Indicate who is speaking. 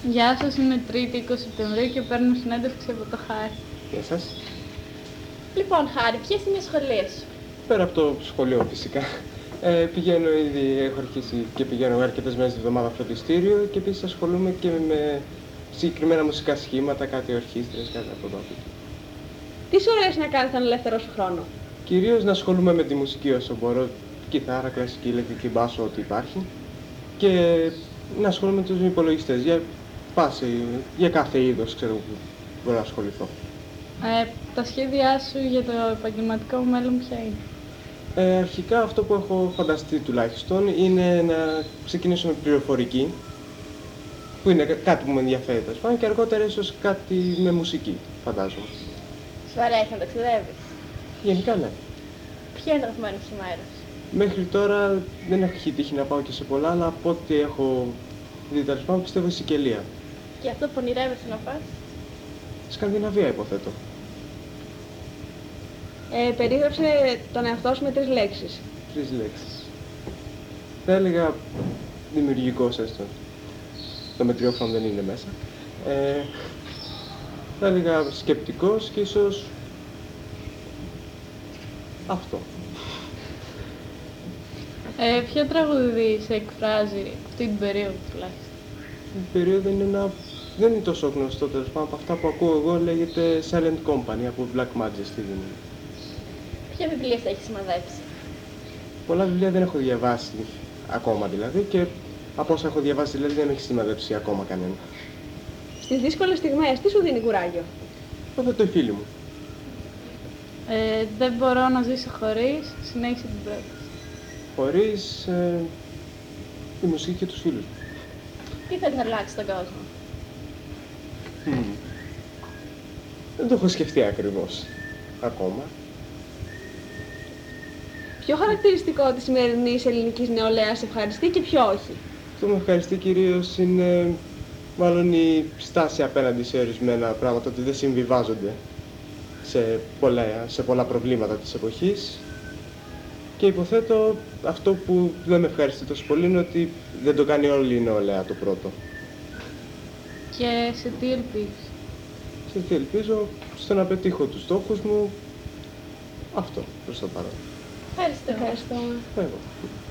Speaker 1: Γεια σας, είμαι Τρίτη 20 Σεπτεμβρίου και παίρνω συνέντευξη από το Χάρη.
Speaker 2: Γεια σας.
Speaker 3: Λοιπόν, Χάρη, ποιες είναι οι σχολές σου?
Speaker 2: Πέρα από το σχολείο φυσικά. Πηγαίνω ήδη, έχω αρχίσει και πηγαίνω αρκετές μέρες τη εβδομάδα φροντιστήριο και επίσης ασχολούμαι και με συγκεκριμένα μουσικά σχήματα, κάτι ορχήστρες, κάτι από εδώ.
Speaker 3: Τι σου αρέσει να κάνεις τον ελεύθερο σου χρόνο?
Speaker 2: Κυρίως να ασχολούμαι με τη μουσική όσο μπορώ, κιθάρα, κλασική, ηλεκτρική, μπάσο, ό,τι υπάρχει. Και να ασχολούμαι με τους υπολογιστές για κάθε είδος ξέρω που μπορώ να ασχοληθώ.
Speaker 1: Τα σχέδιά σου για το επαγγελματικό μου μέλλον ποια είναι?
Speaker 2: Αρχικά αυτό που έχω φανταστεί τουλάχιστον είναι να ξεκινήσω με πληροφορική, που είναι κάτι που με ενδιαφέρει τέλος πάντων, και αργότερα ίσως κάτι με μουσική, φαντάζομαι.
Speaker 3: Σου αρέσει να ταξιδεύεις?
Speaker 2: Γενικά ναι.
Speaker 3: Ποια είναι το αγαπημένο σου μέρος?
Speaker 2: Μέχρι τώρα δεν έχω τύχει να πάω και σε πολλά, αλλά από ό,τι έχω δει τέλος πάντων πιστεύω η Σικελία.
Speaker 3: Και αυτό που ονειρεύεσαι να πας?
Speaker 2: Σκανδιναβία υποθέτω.
Speaker 3: Περίγραψε τον εαυτό σου με 3 λέξεις.
Speaker 2: 3 λέξεις. Θα έλεγα δημιουργικός έστω. Το μετριόφωνο δεν είναι μέσα. Θα έλεγα σκεπτικός και ίσως αυτό.
Speaker 1: Ποιο τραγούδι σε εκφράζει αυτή την περίοδο τουλάχιστον?
Speaker 2: Η περίοδο δεν είναι τόσο γνωστό τέλος πάντων. Από αυτά που ακούω εγώ λέγεται Silent Company από Black Majesty.
Speaker 3: Ποια βιβλία θα έχει σημαδέψει?
Speaker 2: Πολλά βιβλία δεν έχω διαβάσει ακόμα δηλαδή και από όσα έχω διαβάσει δηλαδή δεν έχει σημαδέψει ακόμα κανένα.
Speaker 3: Στις δύσκολες στιγμές, τι σου δίνει κουράγιο?
Speaker 2: Αυτό οι φίλοι μου.
Speaker 1: Δεν μπορώ να ζήσω χωρίς, συνέχισε την πρόταση.
Speaker 2: Χωρίς τη μουσική και τους φίλους μου.
Speaker 3: Τι θέλεις να αλλάξει τον κόσμο?
Speaker 2: Δεν το έχω σκεφτεί ακριβώς ακόμα.
Speaker 3: Ποιο χαρακτηριστικό της σημερινής ελληνικής νεολαίας σε ευχαριστεί και ποιο όχι?
Speaker 2: Αυτό που με ευχαριστεί κυρίως είναι μάλλον η στάση απέναντι σε ορισμένα πράγματα, ότι δεν συμβιβάζονται σε πολλά προβλήματα της εποχής. Και υποθέτω αυτό που δεν με ευχαριστεί τόσο πολύ είναι ότι δεν το κάνει όλη η νεολαία το πρώτο.
Speaker 1: Και σε τι ελπίζεις?
Speaker 2: Σε τι ελπίζω? Στο να πετύχω τους στόχους μου. Αυτό προς το παρόν.
Speaker 3: Ευχαριστώ.
Speaker 2: Εγώ.